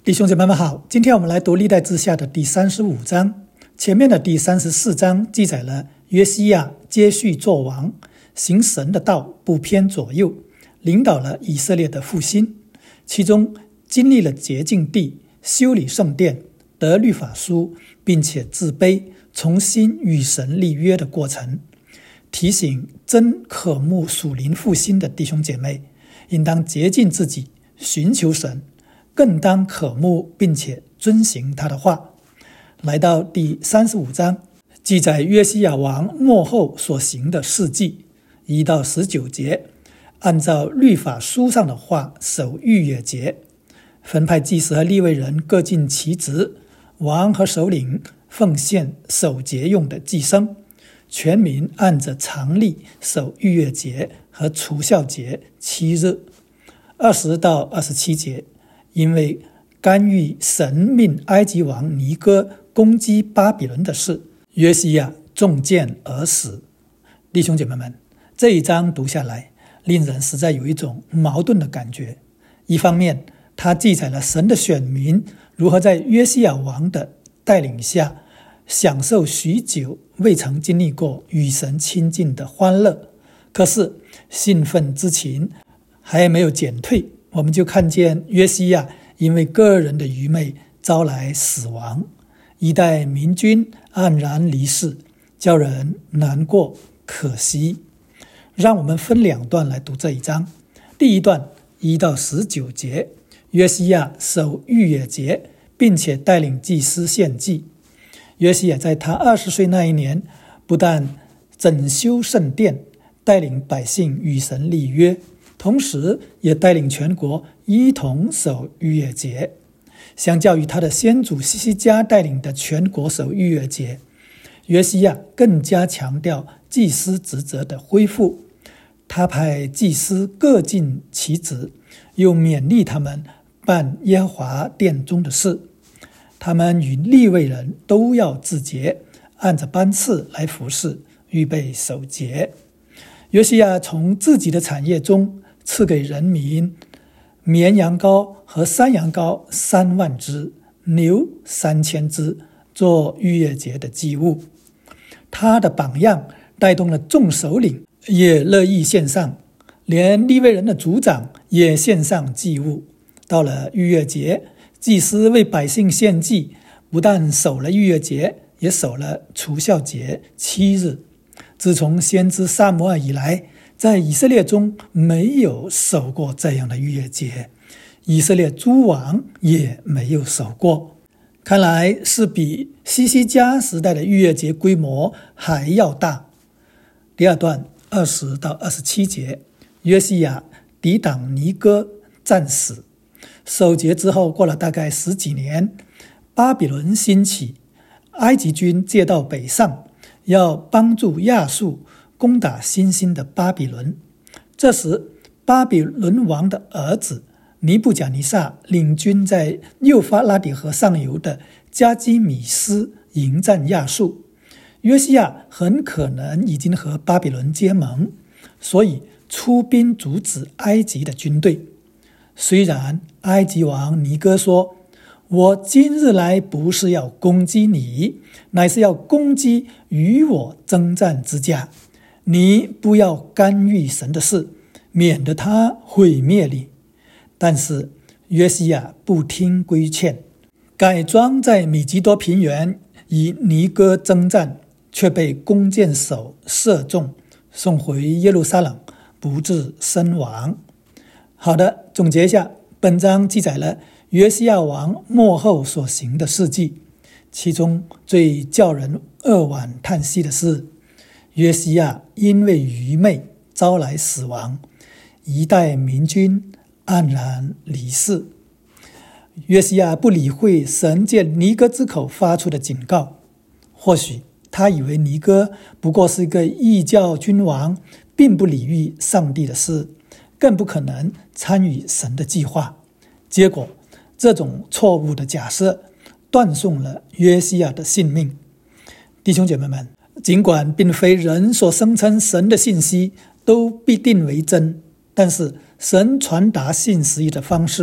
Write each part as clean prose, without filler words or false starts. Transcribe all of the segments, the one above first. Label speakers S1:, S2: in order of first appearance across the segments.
S1: 弟兄姐妹们好，今天我们来读历代志下的第35章。前面的第34章记载了约西亚接续作王，行神的道，不偏左右，领导了以色列的复兴。其中经历了洁净地、修理圣殿、得律法书，并且自卑，重新与神立约的过程。提醒真渴慕属灵复兴的弟兄姐妹，应当洁净自己，寻求神，更当渴慕并且遵行他的话。来到第35章，记载约西亚王末后所行的事迹，1到19节，按照律法书上的话守逾越节，分派祭司和利未人各尽其职，王和首领奉献守节用的祭牲，全民按着常例守逾越节和除酵节7日。20到27节，因为干预神命埃及王尼哥攻击巴比伦的事，约西亚中箭而死。弟兄姐妹们，这一章读下来，令人实在有一种矛盾的感觉。一方面，它记载了神的选民如何在约西亚王的带领下享受许久未曾经历过与神亲近的欢乐，可是兴奋之情还没有减退，我们就看见约西亚因为个人的愚昧招来死亡，一代明君黯然离世，叫人难过可惜。让我们分两段来读这一章。第一段1到19节，约西亚守逾越节，并且带领祭司献祭。约西亚在他20岁那一年，不但整修圣殿，带领百姓与神立约，同时也带领全国一同守逾越节。相较于他的先祖西西家带领的全国守逾越节，约西亚更加强调祭司职责的恢复。他派祭司各尽其职，又勉励他们办耶和华殿中的事。他们与利未人都要自洁，按着班次来服侍，预备守节。约西亚从自己的产业中赐给人民绵羊羔和山羊羔3万只，牛3000只，做逾越节的祭物。他的榜样带动了众首领也乐意献上，连利未人的族长也献上祭物。到了逾越节，祭司为百姓献祭，不但守了逾越节，也守了除酵节7日。自从先知撒母耳以来，在以色列中没有守过这样的逾越节，以色列诸王也没有守过。看来是比西西家时代的逾越节规模还要大。第二段20到27节，约西亚抵挡尼哥，战死。守节之后，过了大概10几年，巴比伦兴起，埃及军借道北上，要帮助亚述攻打新兴的巴比伦。这时，巴比伦王的儿子尼布甲尼撒领军在幼发拉底河上游的加基米斯迎战亚述。约西亚很可能已经和巴比伦结盟，所以出兵阻止埃及的军队。虽然埃及王尼哥说，我今日来不是要攻击你，乃是要攻击与我征战之家，你不要干预神的事，免得他毁灭你。但是约西亚不听规劝，改装在米吉多平原与尼哥征战，却被弓箭手射中，送回耶路撒冷，不治身亡。好的，总结一下，本章记载了约西亚王末后所行的事迹，其中最叫人扼腕叹息的是，约西亚因为愚昧招来死亡，一代明君黯然离世。约西亚不理会神借尼哥之口发出的警告，或许他以为尼哥不过是一个异教君王，并不理会上帝的事，更不可能参与神的计划。结果，这种错误的假设断送了约西亚的性命。弟兄姐妹们，尽管并非人所声称神的信息都必定为真，但是神传达信息的方式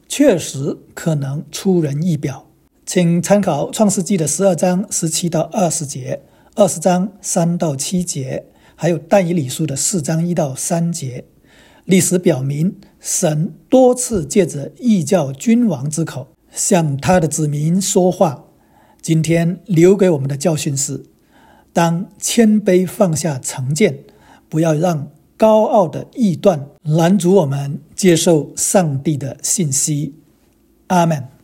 S1: 确实可能出人意表。请参考创世纪的12章17到20节，20章3到7节，还有但以理书的4章1到3节。历史表明，神多次借着异教君王之口向他的子民说话。今天留给我们的教训是，当谦卑放下成见，不要让高傲的异端拦阻我们接受上帝的信息。阿们。